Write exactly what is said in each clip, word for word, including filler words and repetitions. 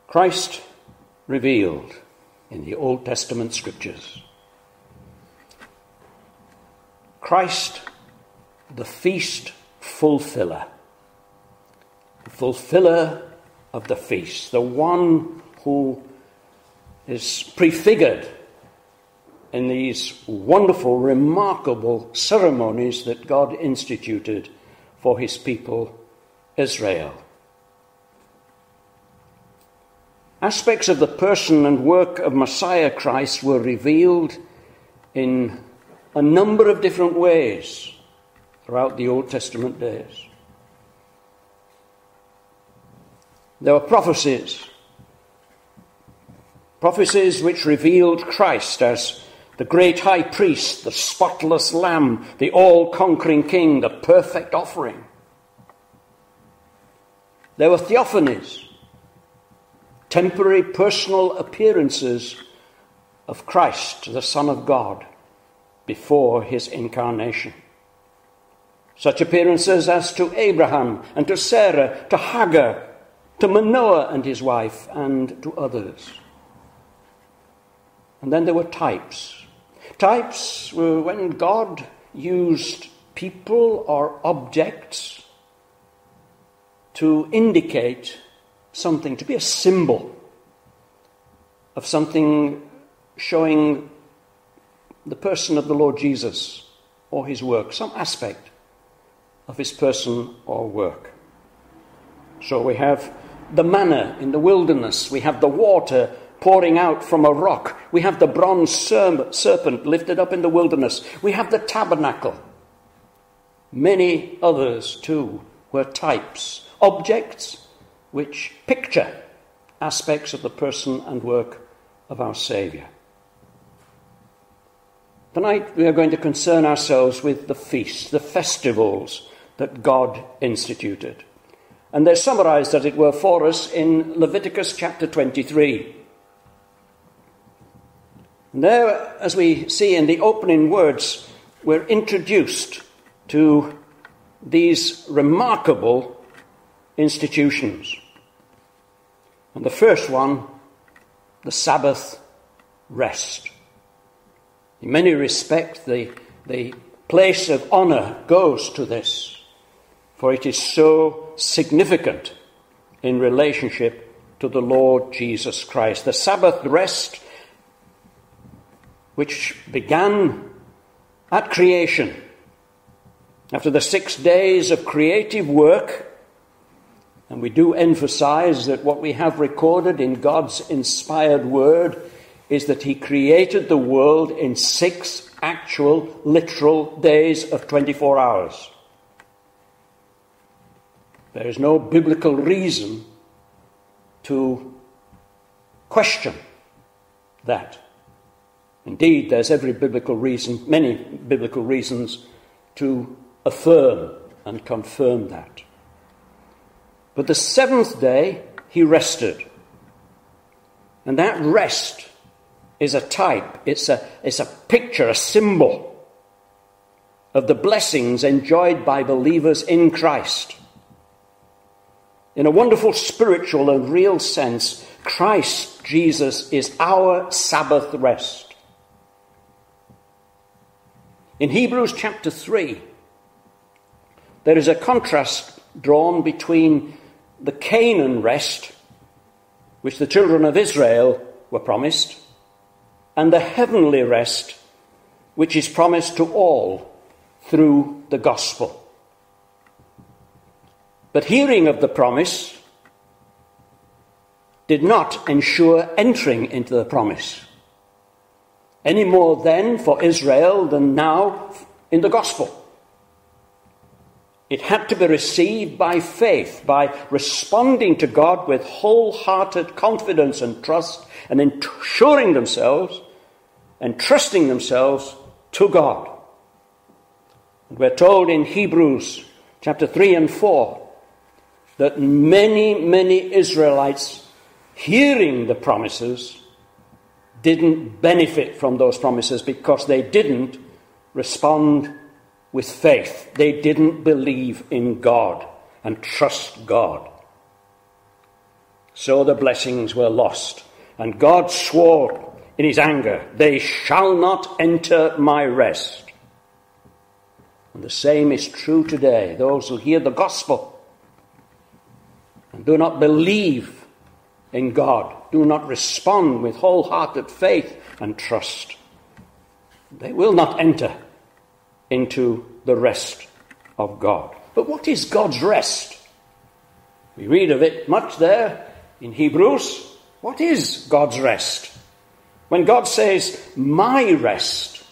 Christ revealed in the Old Testament scriptures. Christ, the feast fulfiller. The fulfiller of the feast. The one who is prefigured in these wonderful, remarkable ceremonies that God instituted for his people, Israel. Aspects of the person and work of Messiah Christ were revealed in a number of different ways throughout the Old Testament days. There were prophecies, prophecies which revealed Christ as the great high priest, the spotless lamb, the all-conquering king, the perfect offering. There were theophanies, temporary personal appearances of Christ, the Son of God, before his incarnation. Such appearances as to Abraham and to Sarah, to Hagar, to Manoah and his wife, and to others. And then there were types. Types were when God used people or objects to indicate something, to be a symbol of something showing the person of the Lord Jesus or his work, some aspect of his person or work. So we have the manna in the wilderness, we have the water pouring out from a rock, we have the bronze serpent lifted up in the wilderness, we have the tabernacle. Many others too were types, objects which picture aspects of the person and work of our Saviour. Tonight we are going to concern ourselves with the feasts, the festivals that God instituted. And they're summarized, as it were, for us in Leviticus chapter twenty-three. And there, as we see in the opening words, we're introduced to these remarkable institutions. And the first one, the Sabbath rest. In many respects, the, the place of honour goes to this, for it is so significant in relationship to the Lord Jesus Christ. The Sabbath rest, which began at creation, after the six days of creative work. And we do emphasize that what we have recorded in God's inspired word is that he created the world in six actual, literal days of twenty-four hours. There is no biblical reason to question that. Indeed, there's every biblical reason, many biblical reasons to affirm and confirm that. But the seventh day, he rested. And that rest is a type, it's a, it's a picture, a symbol of the blessings enjoyed by believers in Christ. In a wonderful spiritual and real sense, Christ Jesus is our Sabbath rest. In Hebrews chapter three, there is a contrast drawn between the Canaan rest, which the children of Israel were promised, and the heavenly rest, which is promised to all through the gospel. But hearing of the promise did not ensure entering into the promise, any more then for Israel than now in the gospel. It had to be received by faith, by responding to God with wholehearted confidence and trust, and ensuring themselves and trusting themselves to God. And we're told in Hebrews chapter three and four that many, many Israelites, hearing the promises, didn't benefit from those promises because they didn't respond with faith. They didn't believe in God and trust God. So the blessings were lost, and God swore in his anger, they shall not enter my rest. And the same is true today. Those who hear the gospel and do not believe in God, do not respond with wholehearted faith and trust, they will not enter into the rest of God. But what is God's rest? We read of it much there in Hebrews. What is God's rest? When God says, my rest,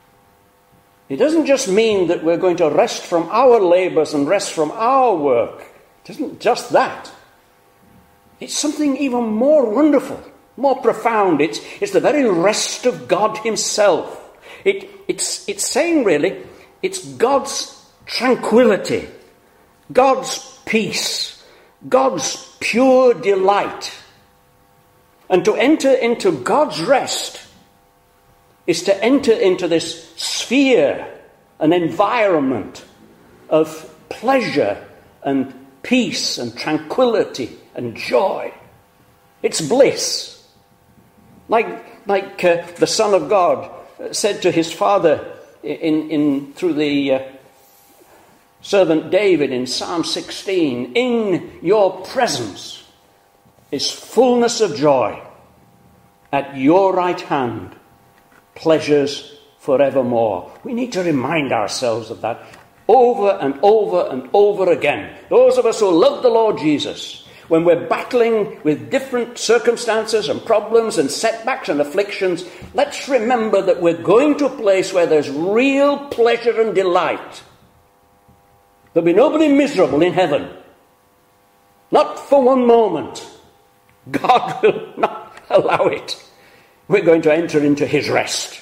it doesn't just mean that we're going to rest from our labors and rest from our work. It isn't just that. It's something even more wonderful, more profound. It's, it's the very rest of God himself. It, it's, it's saying really, it's God's tranquility, God's peace, God's pure delight. And to enter into God's rest is to enter into this sphere, an environment of pleasure and peace and tranquility and joy. It's bliss. Like, like uh, the Son of God said to his Father in, in, through the uh, servant David in Psalm sixteen, in your presence is fullness of joy. At your right hand, pleasures forevermore. We need to remind ourselves of that over and over and over again. Those of us who love the Lord Jesus, when we're battling with different circumstances and problems and setbacks and afflictions, let's remember that we're going to a place where there's real pleasure and delight. There'll be nobody miserable in heaven. Not for one moment. God will not allow it. We're going to enter into his rest.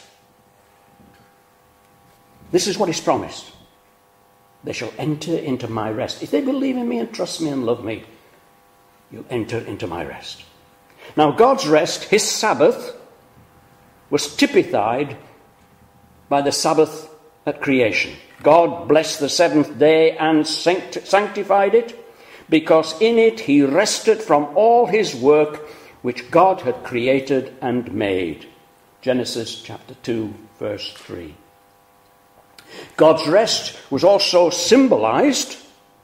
This is what is promised. They shall enter into my rest. If they believe in me and trust me and love me, you'll enter into my rest. Now, God's rest, his Sabbath, was typified by the Sabbath at creation. God blessed the seventh day and sanctified it, because in it he rested from all his work which God had created and made. Genesis chapter two, verse three. God's rest was also symbolized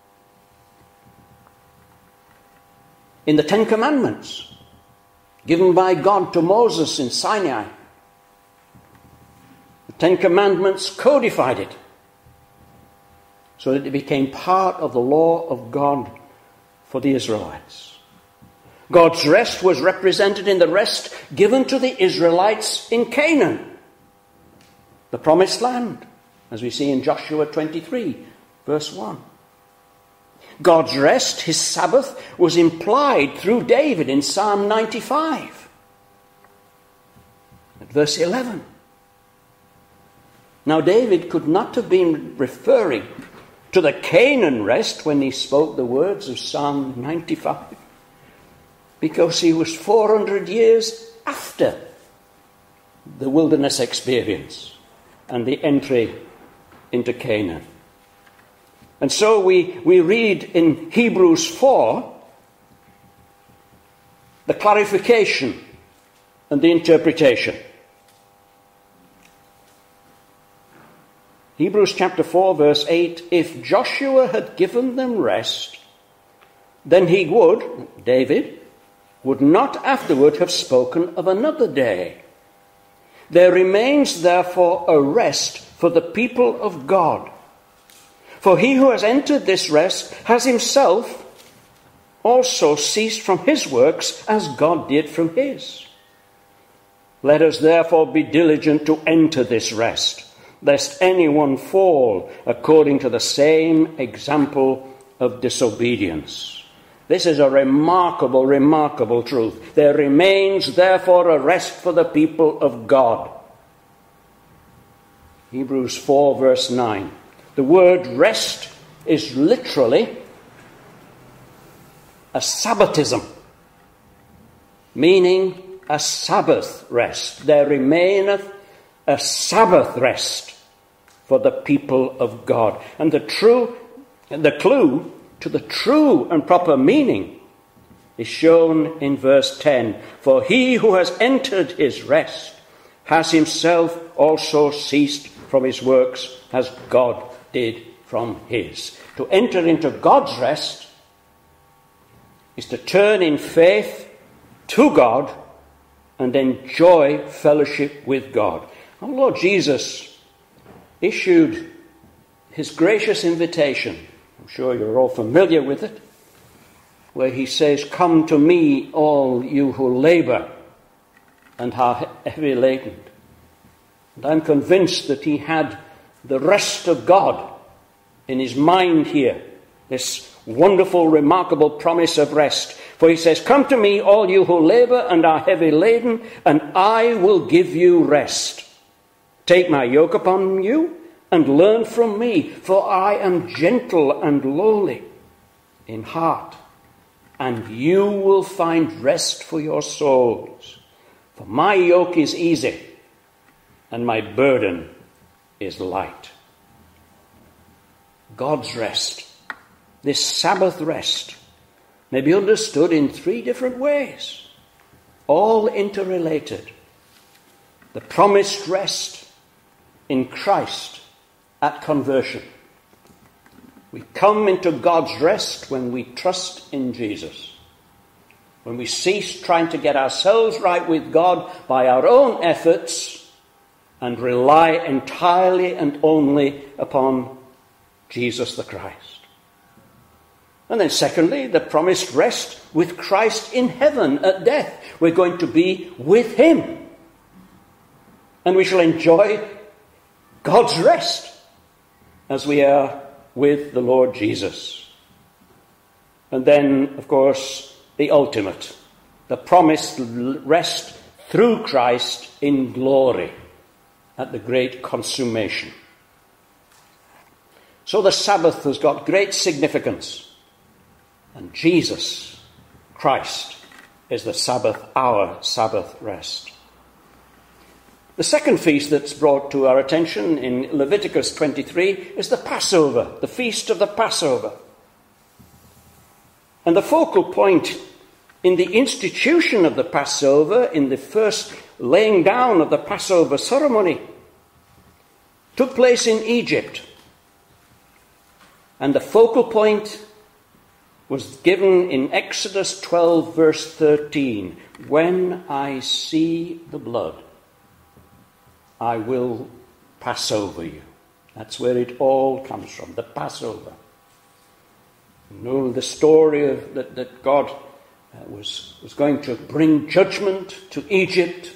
in the Ten Commandments given by God to Moses in Sinai. The Ten Commandments codified it so that it became part of the law of God for the Israelites. God's rest was represented in the rest given to the Israelites in Canaan, the promised land, as we see in Joshua twenty-three, verse one. God's rest, his Sabbath, was implied through David in Psalm ninety-five, at verse eleven. Now, David could not have been referring to the Canaan rest when he spoke the words of Psalm ninety-five, because he was four hundred years after the wilderness experience and the entry into Canaan. And so we, we read in Hebrews four the clarification and the interpretation. Hebrews chapter four, verse eight, if Joshua had given them rest, then he would, David, would not afterward have spoken of another day. There remains therefore a rest for the people of God. For he who has entered this rest has himself also ceased from his works as God did from his. Let us therefore be diligent to enter this rest, lest anyone fall according to the same example of disobedience. This is a remarkable, remarkable truth. There remains therefore a rest for the people of God. Hebrews four, verse nine. The word rest is literally a Sabbatism, meaning a Sabbath rest. There remaineth a Sabbath rest for the people of God. And the true, the clue to the true and proper meaning is shown in verse ten. For he who has entered his rest has himself also ceased from his works, as God did from his. To enter into God's rest is to turn in faith to God and enjoy fellowship with God. Our Lord Jesus issued his gracious invitation. I'm sure you're all familiar with it, where he says, "Come to me, all you who labor and are heavy laden." And I'm convinced that he had the rest of God in his mind here, this wonderful, remarkable promise of rest. For he says, "Come to me, all you who labor and are heavy laden, and I will give you rest. Take my yoke upon you and learn from me, for I am gentle and lowly in heart, and you will find rest for your souls. For my yoke is easy, and my burden is light." God's rest, this Sabbath rest, may be understood in three different ways, all interrelated. The promised rest in Christ at conversion. We come into God's rest when we trust in Jesus. When we cease trying to get ourselves right with God by our own efforts and rely entirely and only upon Jesus the Christ. And then secondly, the promised rest with Christ in heaven at death. We're going to be with him. And we shall enjoy God's rest as we are with the Lord Jesus. And then, of course, the ultimate, the promised rest through Christ in glory at the great consummation. So the Sabbath has got great significance, and Jesus, Christ, is the Sabbath, our Sabbath rest. The second feast that's brought to our attention in Leviticus twenty-three is the Passover, the feast of the Passover. And the focal point in the institution of the Passover, in the first laying down of the Passover ceremony, took place in Egypt. And the focal point was given in Exodus twelve, verse thirteen. "When I see the blood, I will pass over you." That's where it all comes from, the Passover. You know the story of that, that God uh, was, was going to bring judgment to Egypt.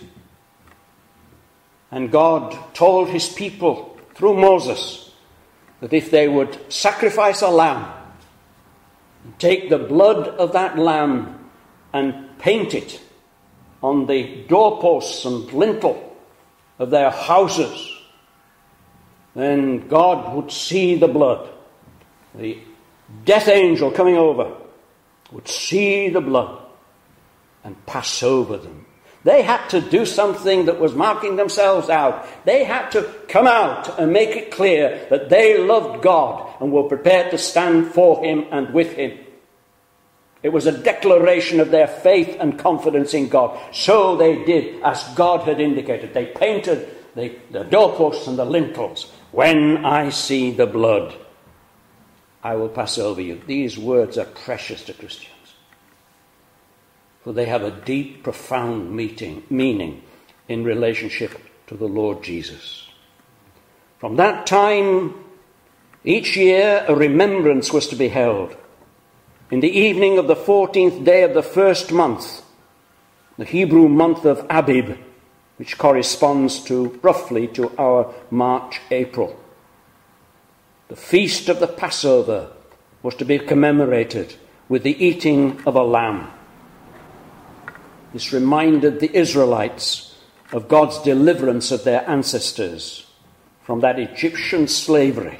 And God told his people through Moses that if they would sacrifice a lamb, and take the blood of that lamb and paint it on the doorposts and lintel of their houses, then God would see the blood. The death angel coming over would see the blood and pass over them. They had to do something that was marking themselves out. They had to come out and make it clear that they loved God and were prepared to stand for him and with him. It was a declaration of their faith and confidence in God. So they did as God had indicated. They painted the, the doorposts and the lintels. "When I see the blood, I will pass over you." These words are precious to Christians, for they have a deep, profound meaning, meaning in relationship to the Lord Jesus. From that time, each year a remembrance was to be held. In the evening of the fourteenth day of the first month, the Hebrew month of Abib, which corresponds to roughly to our March, April. The feast of the Passover was to be commemorated with the eating of a lamb. This reminded the Israelites of God's deliverance of their ancestors from that Egyptian slavery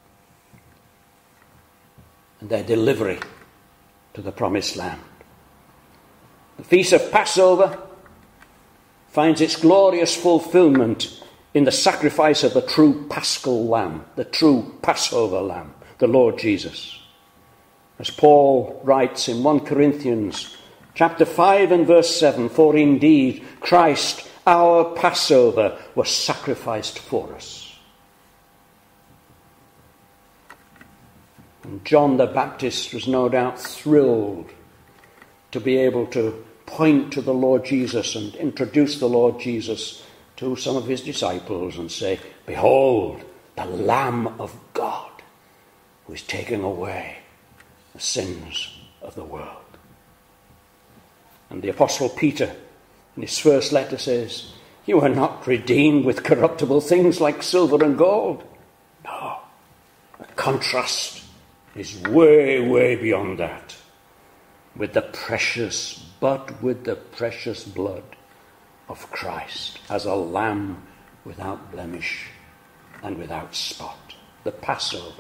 and their delivery to the promised land. The feast of Passover finds its glorious fulfillment in the sacrifice of the true paschal lamb, the true Passover lamb, the Lord Jesus. As Paul writes in First Corinthians Chapter five and verse seven, for indeed Christ, our Passover, was sacrificed for us. And John the Baptist was no doubt thrilled to be able to point to the Lord Jesus and introduce the Lord Jesus to some of his disciples and say, behold, the Lamb of God who is taking away the sins of the world. And the Apostle Peter, in his first letter, says, you are not redeemed with corruptible things like silver and gold. No, the contrast is way, way beyond that. With the precious, but with the precious blood of Christ as a lamb without blemish and without spot. The Passover.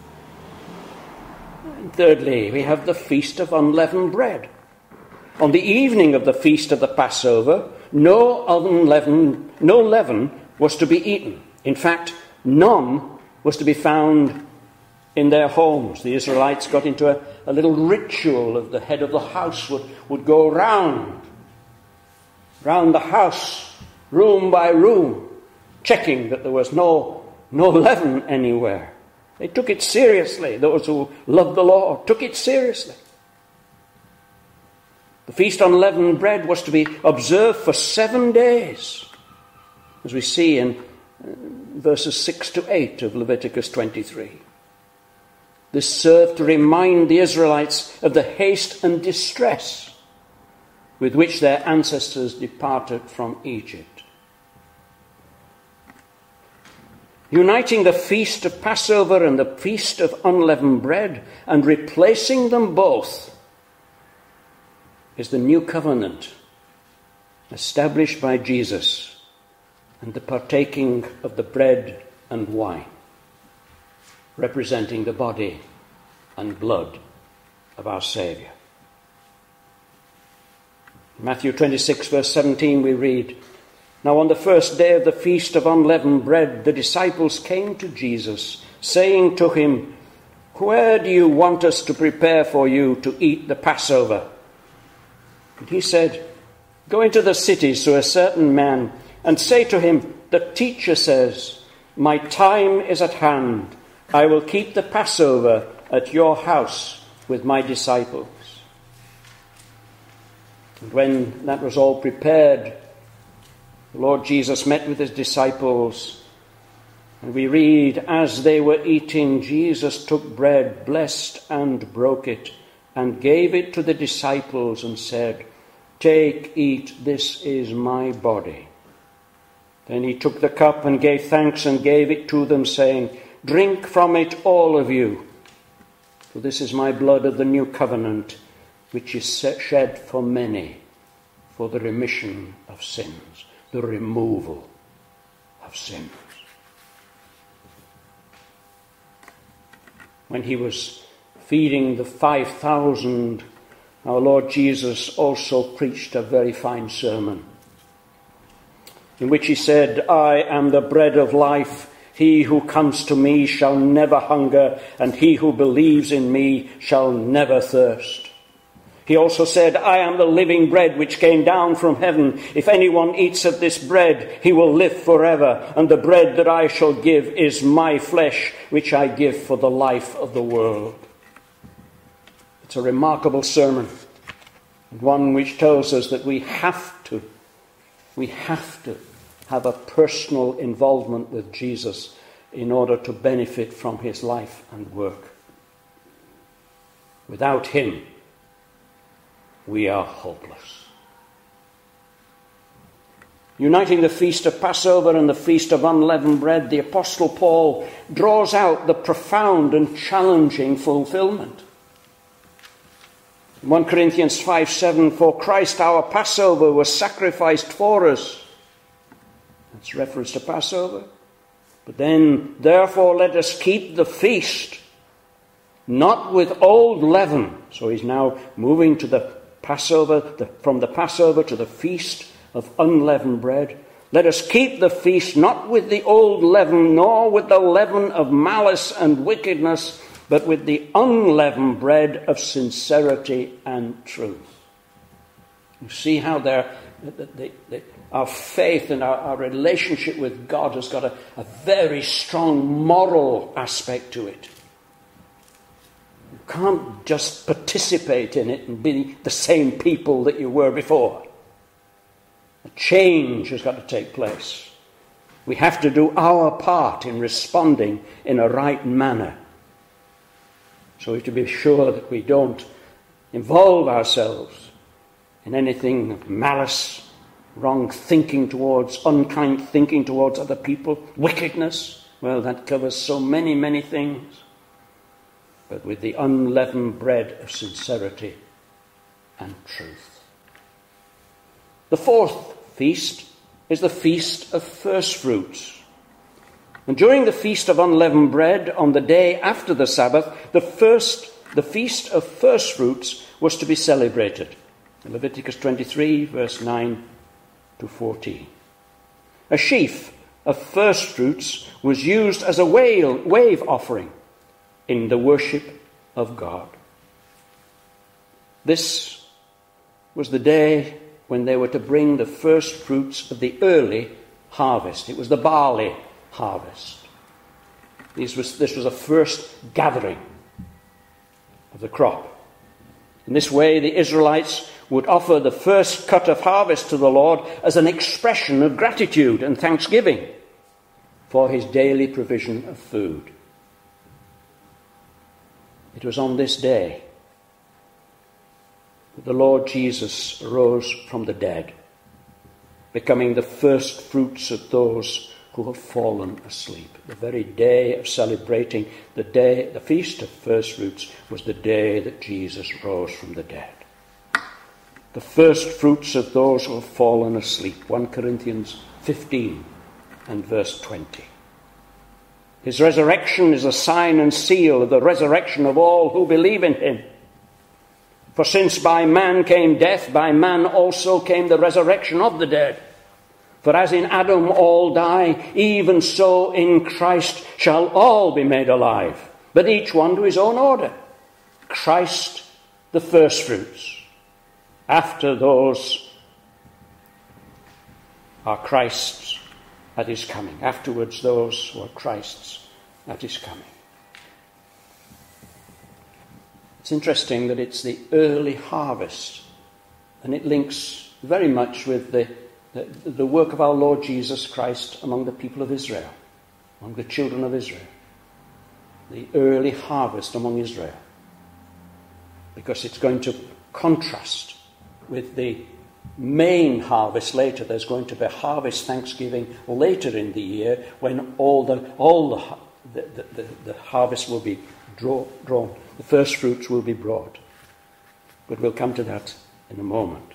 And thirdly, we have the Feast of Unleavened Bread. On the evening of the Feast of the Passover, no unleavened, no leaven was to be eaten. In fact, none was to be found in their homes. The Israelites got into a, a little ritual of the head of the house would, would go round, round the house, room by room, checking that there was no, no leaven anywhere. They took it seriously. Those who loved the Lord took it seriously. The Feast on Unleavened Bread was to be observed for seven days, as we see in verses six to eight of Leviticus twenty-three. This served to remind the Israelites of the haste and distress with which their ancestors departed from Egypt. Uniting the Feast of Passover and the Feast of Unleavened Bread and replacing them both is the new covenant established by Jesus and the partaking of the bread and wine, representing the body and blood of our Saviour. In Matthew twenty-six, verse seventeen, we read, now on the first day of the Feast of Unleavened Bread, the disciples came to Jesus, saying to him, where do you want us to prepare for you to eat the Passover? And he said, go into the cities to a certain man and say to him, the teacher says, my time is at hand. I will keep the Passover at your house with my disciples. And when that was all prepared, the Lord Jesus met with his disciples. And we read, as they were eating, Jesus took bread, blessed and broke it, and gave it to the disciples and said, take, eat, this is my body. Then he took the cup and gave thanks and gave it to them, saying, drink from it, all of you, for this is my blood of the new covenant, which is shed for many for the remission of sins, the removal of sins. When he was feeding the five thousand, our Lord Jesus also preached a very fine sermon, in which he said, I am the bread of life. He who comes to me shall never hunger, and he who believes in me shall never thirst. He also said, I am the living bread which came down from heaven. If anyone eats of this bread, he will live forever. And the bread that I shall give is my flesh, which I give for the life of the world. It's a remarkable sermon, one which tells us that we have to, we have to have a personal involvement with Jesus in order to benefit from his life and work. Without him, we are hopeless. Uniting the Feast of Passover and the Feast of Unleavened Bread, the Apostle Paul draws out the profound and challenging fulfillment. In First Corinthians five seven, for Christ our Passover was sacrificed for us. That's reference to Passover. But then, therefore, let us keep the feast, not with old leaven. So he's now moving to the Passover, the, from the Passover to the Feast of Unleavened Bread. Let us keep the feast not with the old leaven, nor with the leaven of malice and wickedness, but with the unleavened bread of sincerity and truth. You see how they're, they, they, they, our faith and our, our relationship with God has got a, a very strong moral aspect to it. You can't just participate in it and be the same people that you were before. A change has got to take place. We have to do our part in responding in a right manner. So we have to be sure that we don't involve ourselves in anything of malice, wrong thinking towards, unkind thinking towards other people, wickedness. Well, that covers so many, many things. But with the unleavened bread of sincerity and truth. The fourth feast is the Feast of First Fruits. And during the Feast of Unleavened Bread, on the day after the Sabbath, the first, the Feast of First Fruits was to be celebrated. Leviticus twenty-three, verse nine to fourteen. A sheaf of first fruits was used as a wave offering in the worship of God. This was the day when they were to bring the first fruits of the early harvest. It was the barley harvest. This was, this was a first gathering of the crop. In this way, the Israelites would offer the first cut of harvest to the Lord as an expression of gratitude and thanksgiving for his daily provision of food. It was on this day that the Lord Jesus rose from the dead, becoming the first fruits of those who have fallen asleep. The very day of celebrating the day, the Feast of First Fruits, was the day that Jesus rose from the dead. The first fruits of those who have fallen asleep. First Corinthians fifteen and verse twenty. His resurrection is a sign and seal of the resurrection of all who believe in him. For since by man came death, by man also came the resurrection of the dead. For as in Adam all die, even so in Christ shall all be made alive, but each one to his own order. Christ the firstfruits. After those are Christ's at his coming. Afterwards those who are Christ's at his coming. It's interesting that it's the early harvest, and it links very much with the, the, the work of our Lord Jesus Christ among the people of Israel, among the children of Israel. The early harvest among Israel. Because it's going to contrast with the main harvest later. There's going to be harvest thanksgiving later in the year when all the all the the, the, the, the harvest will be draw, drawn. The first fruits will be brought. But we'll come to that in a moment.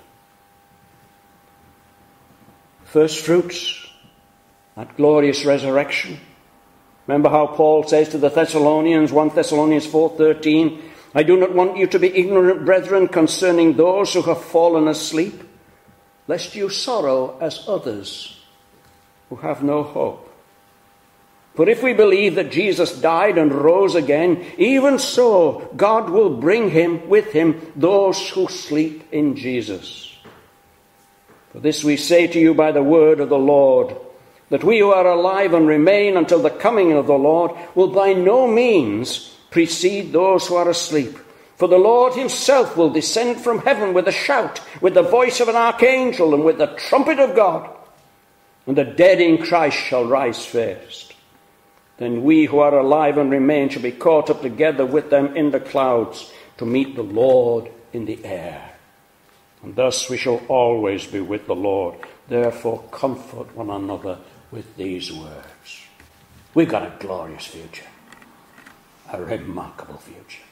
First fruits, that glorious resurrection. Remember how Paul says to the Thessalonians, First Thessalonians four thirteen, I do not want you to be ignorant, brethren, concerning those who have fallen asleep, lest you sorrow as others who have no hope. For if we believe that Jesus died and rose again, even so God will bring him with him those who sleep in Jesus. For this we say to you by the word of the Lord, that we who are alive and remain until the coming of the Lord will by no means precede those who are asleep. For the Lord himself will descend from heaven with a shout, with the voice of an archangel, and with the trumpet of God. And the dead in Christ shall rise first. Then we who are alive and remain shall be caught up together with them in the clouds to meet the Lord in the air. And thus we shall always be with the Lord. Therefore comfort one another with these words. We've got a glorious future. A remarkable future.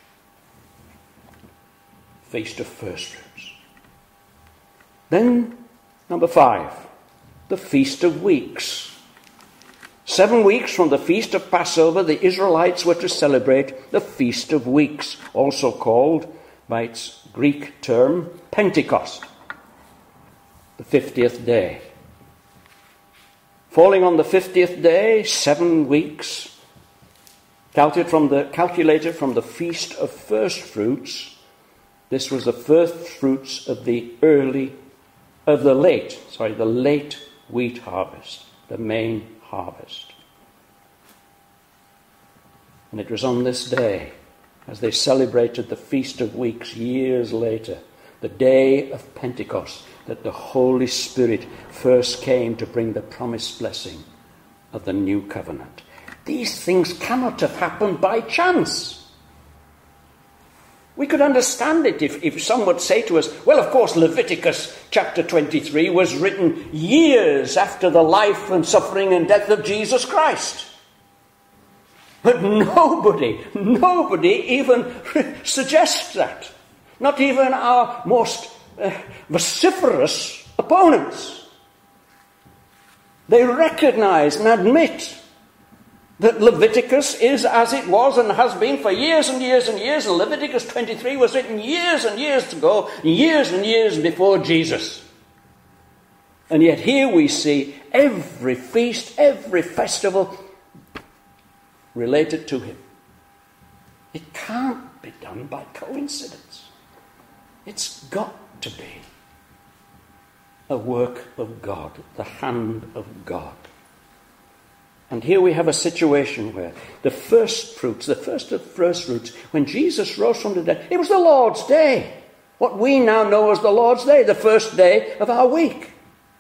Feast of First Fruits. Then, number five, the Feast of Weeks. Seven weeks from the Feast of Passover, the Israelites were to celebrate the Feast of Weeks, also called, by its Greek term, Pentecost, the fiftieth day. Falling on the fiftieth day, seven weeks, calculated from the, calculated from the Feast of First Fruits, This was the first fruits of the early, of the late, sorry, the late wheat harvest, the main harvest. And it was on this day, as they celebrated the Feast of Weeks years later, the day of Pentecost, that the Holy Spirit first came to bring the promised blessing of the new covenant. These things cannot have happened by chance. We could understand it if, if some would say to us, well, of course, Leviticus chapter twenty-three was written years after the life and suffering and death of Jesus Christ. But nobody, nobody even suggests that. Not even our most uh, vociferous opponents. They recognize and admit that Leviticus is as it was and has been for years and years and years. And Leviticus twenty-three was written years and years ago, years and years before Jesus. And yet here we see every feast, every festival related to him. It can't be done by coincidence. It's got to be a work of God, the hand of God. And here we have a situation where the first fruits, the first of first fruits, when Jesus rose from the dead, it was the Lord's day. What we now know as the Lord's day, the first day of our week.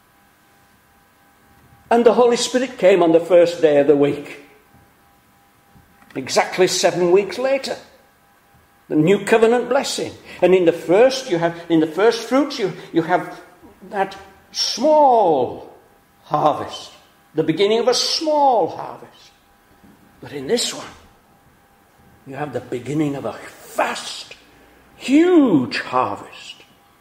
And the Holy Spirit came on the first day of the week. Exactly seven weeks later. The new covenant blessing. And in the first, you have, in the first fruits, you, you have that small harvest. The beginning of a small harvest. But in this one, you have the beginning of a vast, huge harvest.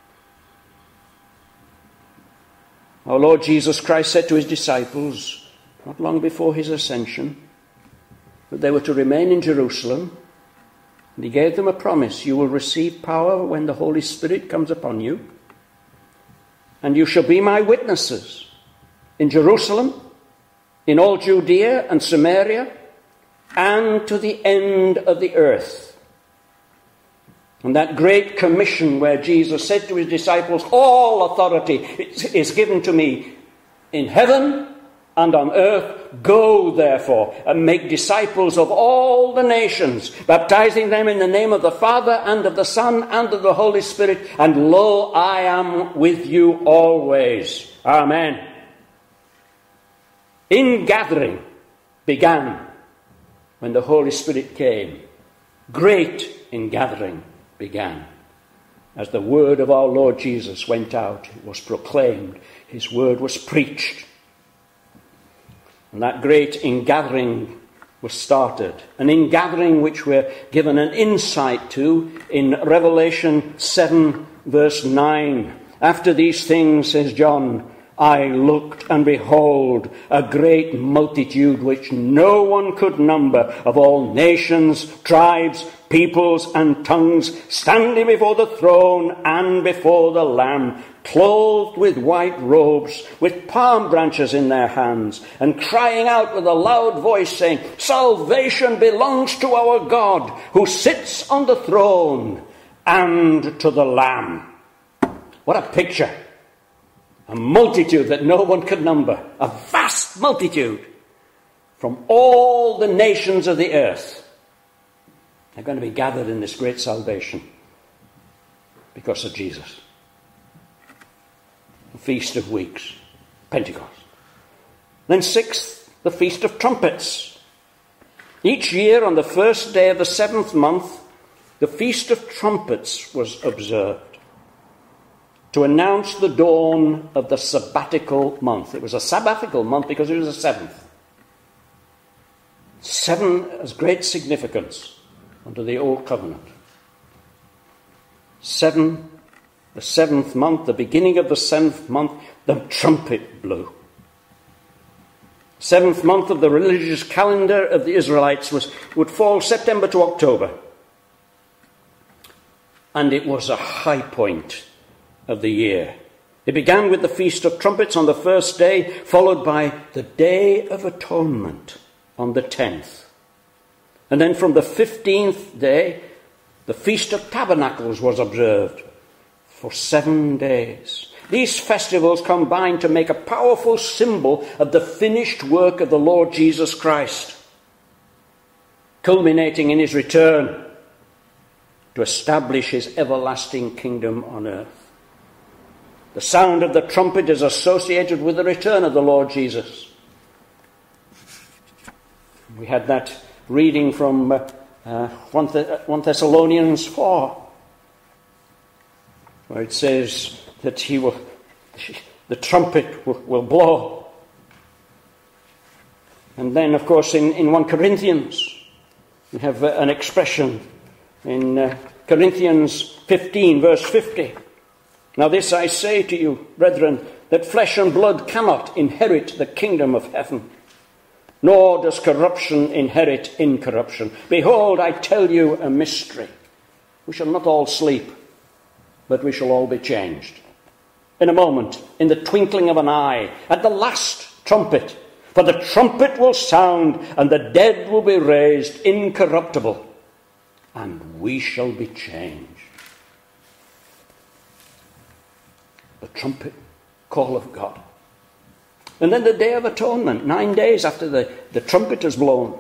Our Lord Jesus Christ said to his disciples, not long before his ascension, that they were to remain in Jerusalem. And he gave them a promise: you will receive power when the Holy Spirit comes upon you. And you shall be my witnesses in Jerusalem, in all Judea and Samaria, and to the end of the earth. And that great commission where Jesus said to his disciples, all authority is given to me in heaven and on earth. Go, therefore, and make disciples of all the nations, baptizing them in the name of the Father and of the Son and of the Holy Spirit. And lo, I am with you always. Amen. Ingathering began when the Holy Spirit came. Great ingathering began as the word of our Lord Jesus went out. It was proclaimed. His word was preached. And that great ingathering was started. An ingathering which we're given an insight to in Revelation seven verse nine. After these things, says John, I looked, and behold, a great multitude which no one could number, of all nations, tribes, peoples, and tongues, standing before the throne and before the Lamb, clothed with white robes, with palm branches in their hands, and crying out with a loud voice, saying, Salvation belongs to our God, who sits on the throne, and to the Lamb. What a picture! A multitude that no one could number. A vast multitude from all the nations of the earth. They're going to be gathered in this great salvation because of Jesus. The Feast of Weeks, Pentecost. Then sixth, the Feast of Trumpets. Each year on the first day of the seventh month, the Feast of Trumpets was observed to announce the dawn of the sabbatical month. It was a sabbatical month because it was the seventh. Seven has great significance under the Old Covenant. Seven, the seventh month, the beginning of the seventh month, the trumpet blew. Seventh month of the religious calendar of the Israelites was would fall September to October. And it was a high point of the year. It began with the Feast of Trumpets on the first day, followed by the Day of Atonement on the tenth. And then from the fifteenth day the Feast of Tabernacles was observed for seven days. These festivals combine to make a powerful symbol of the finished work of the Lord Jesus Christ, culminating in his return to establish his everlasting kingdom on earth. The sound of the trumpet is associated with the return of the Lord Jesus. We had that reading from uh, uh, First Thessalonians four, where it says that he will, the trumpet will, will blow. And then, of course, in, in First Corinthians, we have uh, an expression in uh, Corinthians fifteen, verse fifty. Now this I say to you, brethren, that flesh and blood cannot inherit the kingdom of heaven, nor does corruption inherit incorruption. Behold, I tell you a mystery. We shall not all sleep, but we shall all be changed. In a moment, in the twinkling of an eye, at the last trumpet. For the trumpet will sound, and the dead will be raised incorruptible, and we shall be changed. The trumpet call of God. And then the Day of Atonement, nine days after the, the trumpet is blown,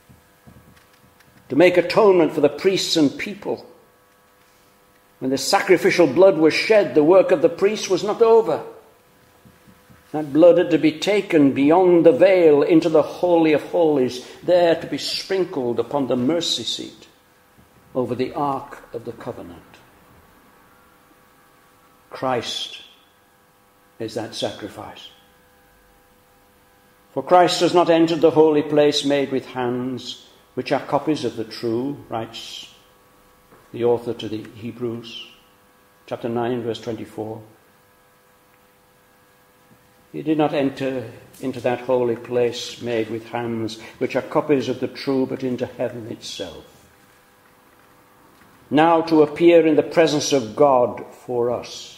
to make atonement for the priests and people. When the sacrificial blood was shed, the work of the priest was not over. That blood had to be taken beyond the veil into the Holy of Holies, there to be sprinkled upon the mercy seat over the Ark of the Covenant. Christ is that sacrifice. For Christ has not entered the holy place made with hands, which are copies of the true, writes the author to the Hebrews, chapter nine, verse twenty-four. He did not enter into that holy place made with hands, which are copies of the true, but into heaven itself, now to appear in the presence of God for us.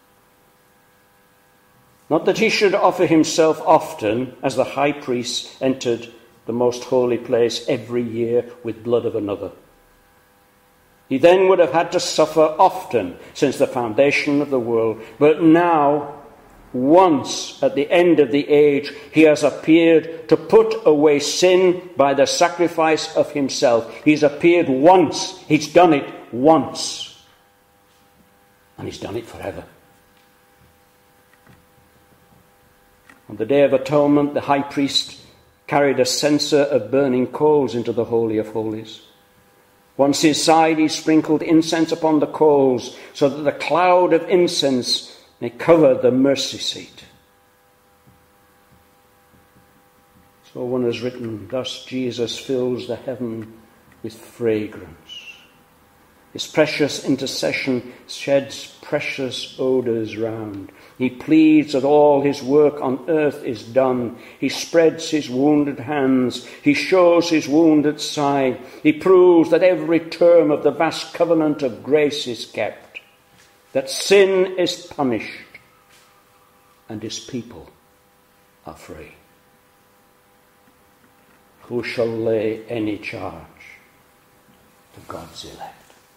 Not that he should offer himself often, as the high priest entered the most holy place every year with blood of another. He then would have had to suffer often since the foundation of the world. But now, once at the end of the age, he has appeared to put away sin by the sacrifice of himself. He's appeared once. He's done it once. And he's done it forever. On the Day of Atonement, the high priest carried a censer of burning coals into the Holy of Holies. Once inside, he sprinkled incense upon the coals, so that the cloud of incense may cover the mercy seat. So one has written, thus Jesus fills the heaven with fragrance. His precious intercession sheds precious odours round. He pleads that all his work on earth is done. He spreads his wounded hands. He shows his wounded side. He proves that every term of the vast covenant of grace is kept, that sin is punished, and his people are free. Who shall lay any charge to God's elect?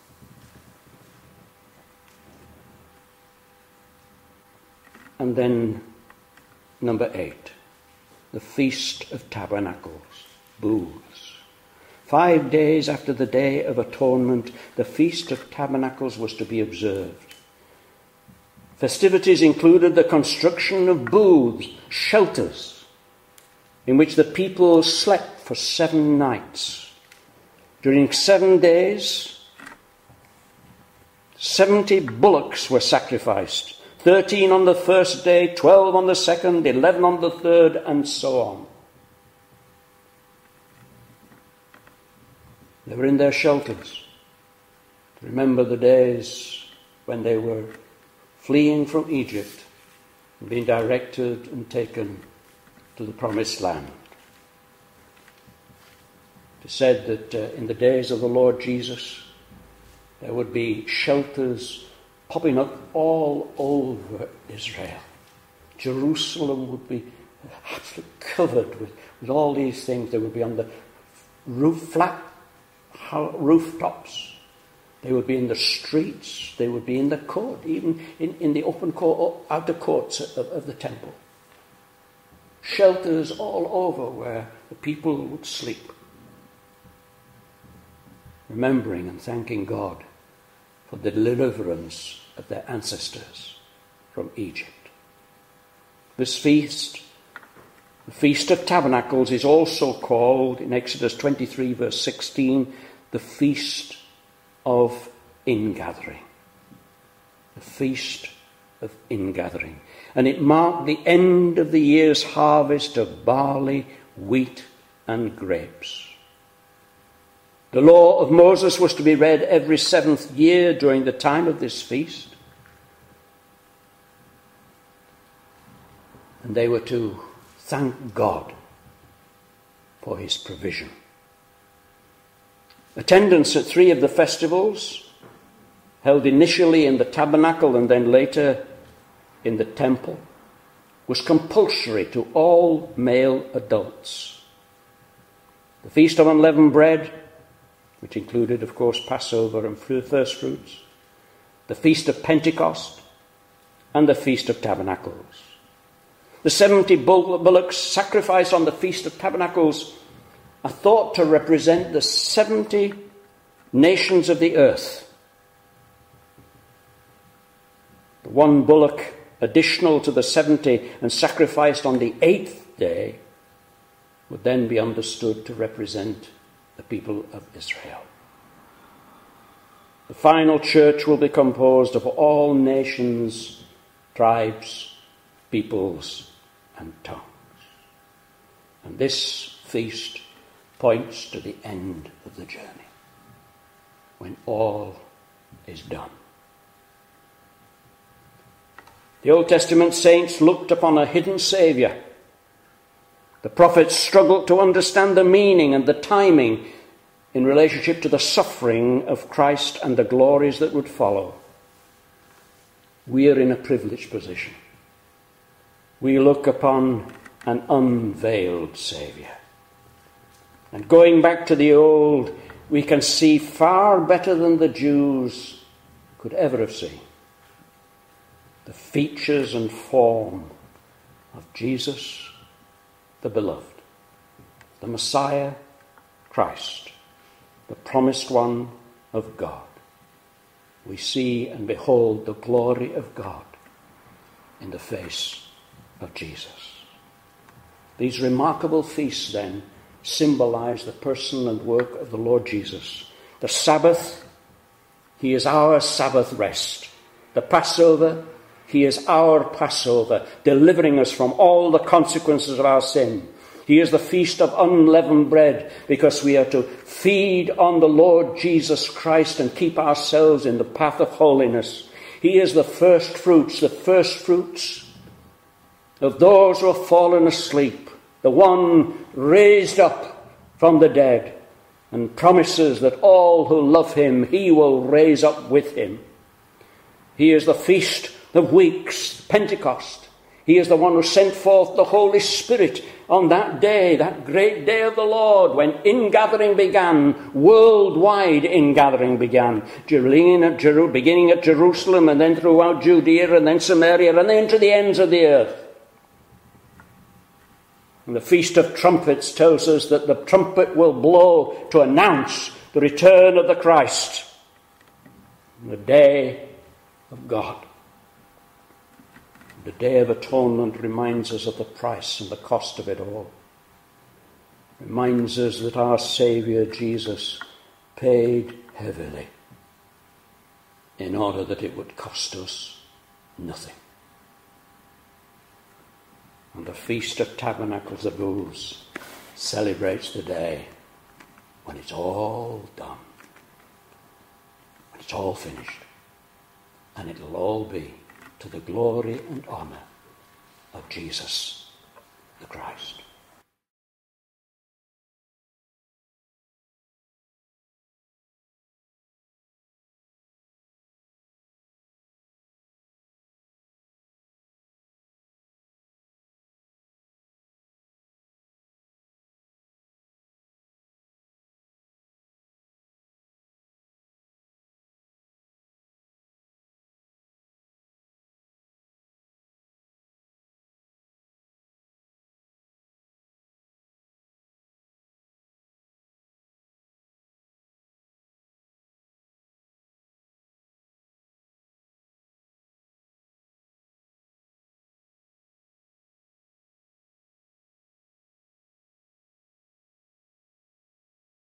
And then, number eight, the Feast of Tabernacles, booths. Five days after the Day of Atonement, the Feast of Tabernacles was to be observed. Festivities included the construction of booths, shelters, in which the people slept for seven nights. During seven days, seventy bullocks were sacrificed. Thirteen on the first day, twelve on the second, eleven on the third, and so on. They were in their shelters to remember the days when they were fleeing from Egypt and being directed and taken to the promised land. It is said that uh, in the days of the Lord Jesus, there would be shelters popping up all over Israel. Jerusalem would be absolutely covered with, with all these things. They would be on the roof, flat rooftops. They would be in the streets. They would be in the court, even in, in the open court, outer courts of, of the temple. Shelters all over where the people would sleep. Remembering and thanking God for the deliverance of their ancestors from Egypt. This feast, the Feast of Tabernacles, is also called in Exodus twenty-three verse sixteen, the Feast of Ingathering. The Feast of Ingathering. And it marked the end of the year's harvest of barley, wheat, and grapes. The law of Moses was to be read every seventh year during the time of this feast. And they were to thank God for his provision. Attendance at three of the festivals, held initially in the tabernacle and then later in the temple, was compulsory to all male adults. The Feast of Unleavened Bread, which included, of course, Passover and first fruits, the Feast of Pentecost, and the Feast of Tabernacles. The seventy bullocks sacrificed on the Feast of Tabernacles are thought to represent the seventy nations of the earth. The one bullock additional to the seventy and sacrificed on the eighth day would then be understood to represent the people of Israel. The final church will be composed of all nations, tribes, peoples, and tongues. And this feast points to the end of the journey, when all is done. The Old Testament saints looked upon a hidden Saviour. The prophets struggled to understand the meaning and the timing in relationship to the suffering of Christ and the glories that would follow. We are in a privileged position. We look upon an unveiled Saviour. And going back to the old, we can see far better than the Jews could ever have seen the features and form of Jesus, the beloved, the Messiah, Christ, the promised one of God. We see and behold the glory of God in the face of Jesus. These remarkable feasts then symbolize the person and work of the Lord Jesus. The Sabbath, he is our Sabbath rest. The Passover, he is our Passover, delivering us from all the consequences of our sin. He is the Feast of Unleavened Bread, because we are to feed on the Lord Jesus Christ and keep ourselves in the path of holiness. He is the first fruits, the first fruits of those who have fallen asleep, the one raised up from the dead, and promises that all who love him, he will raise up with him. He is the Feast of Weeks, Pentecost. He is the one who sent forth the Holy Spirit on that day, that great day of the Lord, when ingathering began, worldwide ingathering began, beginning at Jerusalem and then throughout Judea and then Samaria and then to the ends of the earth. And the Feast of Trumpets tells us that the trumpet will blow to announce the return of the Christ, the day of God. The Day of Atonement reminds us of the price and the cost of it all. Reminds us that our Saviour Jesus paid heavily in order that it would cost us nothing. And the Feast of Tabernacles of Booths celebrates the day when it's all done, when it's all finished, and it'll all be to the glory and honour of Jesus the Christ.